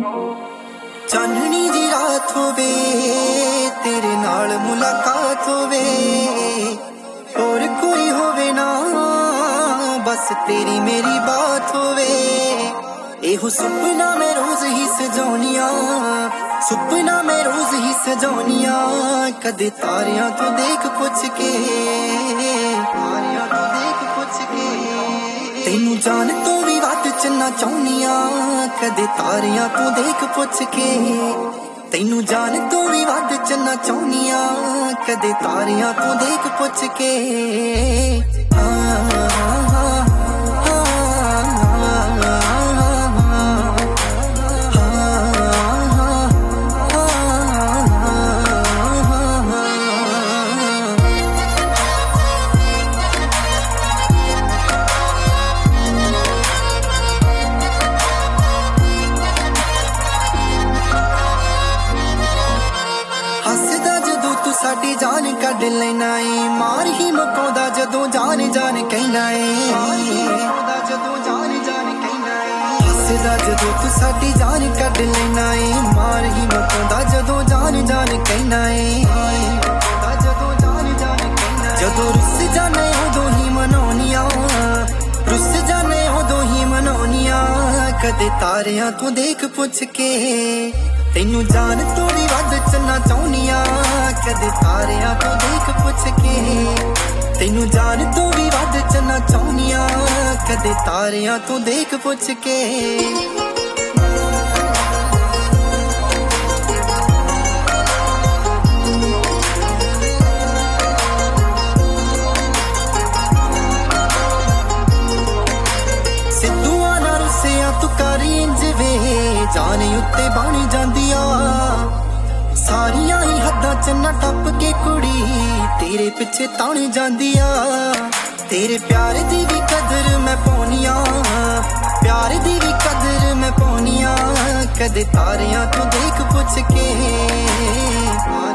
चांदनी जी रात होवे तेरे नाल मुलाकात होवे और कोई होवे ना बस तेरी मेरी बात होवे। एहो सुपना मैं रोज ही सजाउनिया सुपना मैं रोज ही सजाउनिया कदे तारियां तो देख पुछ के तारियां तो देख पुछ के तेनू जान तो भी वध चन्ना चाहुनिया कदे तारियां तो देख पुछ के तेनू जान तो भी वध चन्ना चाहुनिया कदे तारियां तो देख पुछ के। साडी जान कढ लेना है मार ही मुकाउंदा जदों जान जान कहना है हसदा जदों तू साडी जान कढ लेना है मार ही मुकाउंदा जदों जान जान कहना है जदों रुस जाने उदों ही मनाउनिया रुस जाने उदों ही मनाउनिया कदे तारियां तू देख पुछ के तेनू जान तो भी वध चन्ना चाहुनिया कदे तारियां तो देख पुछ के तेनू जान तो भी वध चन्ना चाहुनिया कदे तारियां तो देख पुछ के। सिद्धूआं ना रुसिया तू कर इंज वे जान उत्ते बन जांदिया सारियां ही हद्दां च ना टप के कुड़ी तेरे पिछे तन जांदिया तेरे प्यार दी भी कदर मैं पाउनिया प्यार दी भी कदर मैं पाउनिया कदे तारियां तो देख पुछ के।